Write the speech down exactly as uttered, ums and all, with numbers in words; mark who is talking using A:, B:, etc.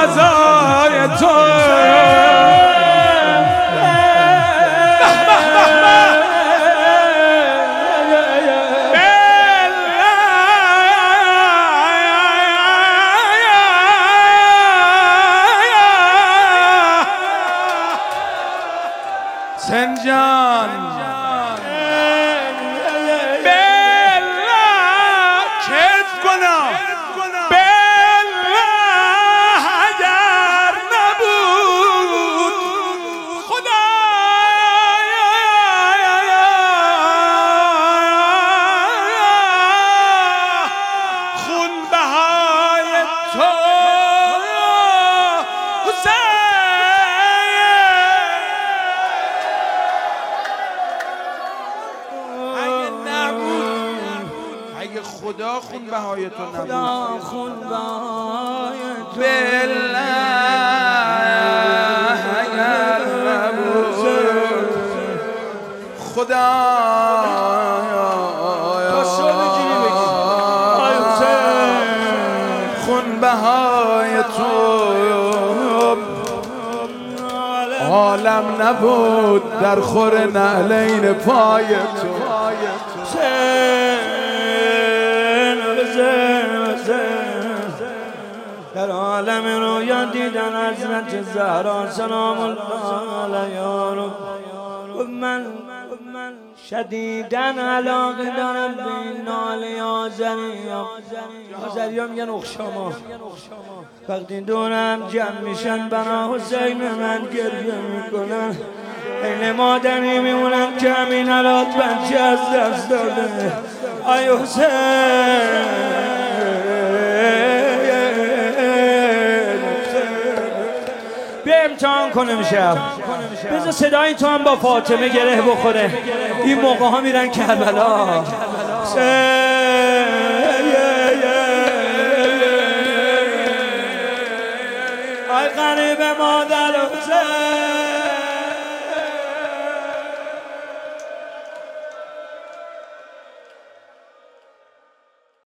A: سزای تو سنجان بالله کیف کنم بالله اگر نبود خدایا خون بهای تو خدا خون بهای تو نبود
B: خدا خون بهای تو
A: بالله اگر نبود خدا خون بهای تو عالم نبود در خور نعلین پای تو
B: در عالم رویا دیدن حضرت زهرا سلام الله علیها رو من شدیدن علاقه دارم به این ناله آذری‌ها. آذری‌ها میگن اخشاما. وقتی دورم جمع میشن بنا حسین من گریه میکنن، این مادری میمونن که همین حالات بچه از دست داده. آی حسین بیا امتحان کنه شب، بذار صدای تو هم با فاطمه گره بخوره. این موقع ها میرن کربلا.